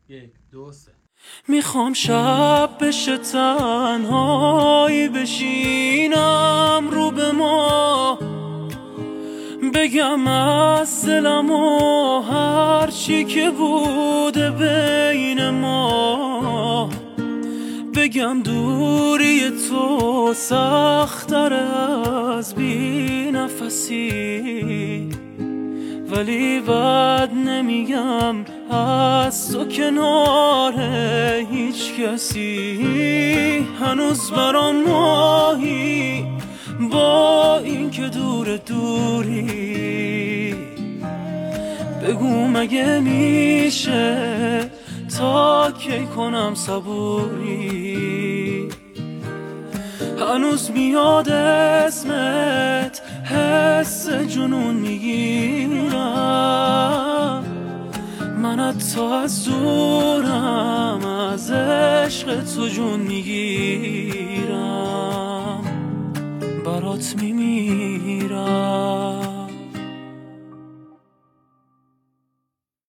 1 2 3 میخوام شب بشه تنهایی بشینم رو به ما، بگم از دلم و هر چی که بوده بین ما، بگم دوری تو سخت‌تر از بی نفسی، ولی بد نمیگم از تو کنار هیچ کسی. هنوز برام ماهی با این که دوری، بگو مگه میشه تا کی کنم صبوری. هنوز میاد اسمت، حس جنون میگیرم، من حتی از دورم از عشق تو جون میگیرم، برات میمیرم.